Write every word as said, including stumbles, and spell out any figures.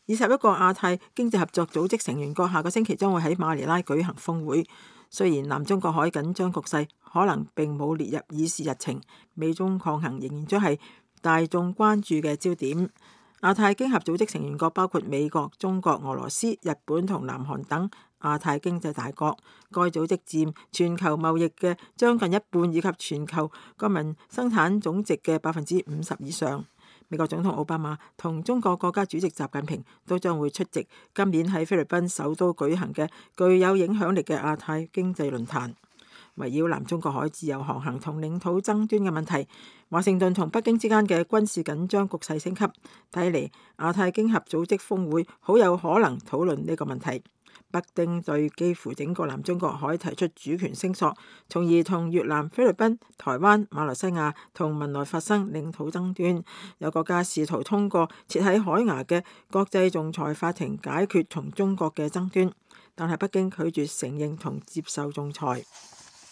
二十一個亞太經濟合作組織成員國下個星期將會喺馬尼拉舉行峰會。雖然南中國海緊張局勢可能並冇列入議事日程，美中抗衡仍然將係大眾關注嘅焦點。亞太經合組織成員國包括美國、中國、俄羅斯、日本同南韓等亞太經濟大國。該組織佔全球貿易嘅將近一半，以及全球國民生產總值嘅百分之五十以上。美國總統奧巴馬同中國國家主席習近平都將會出席今年喺菲律賓首都舉行嘅具有影響力嘅亞太經濟論壇。圍繞南中國海自由航行同領土爭端嘅問題，華盛頓同北京之間嘅軍事緊張局勢升級，睇嚟亞太經合組織峰會好有可能討論呢個問題。北京對幾乎整個南中國海提出主權聲索，從而同越南、菲律賓、台灣、馬來西亞同文萊發生領土爭端。有國家試圖通過設喺海牙嘅國際仲裁法庭解決同中國嘅爭端，但係北京拒絕承認同接受仲裁。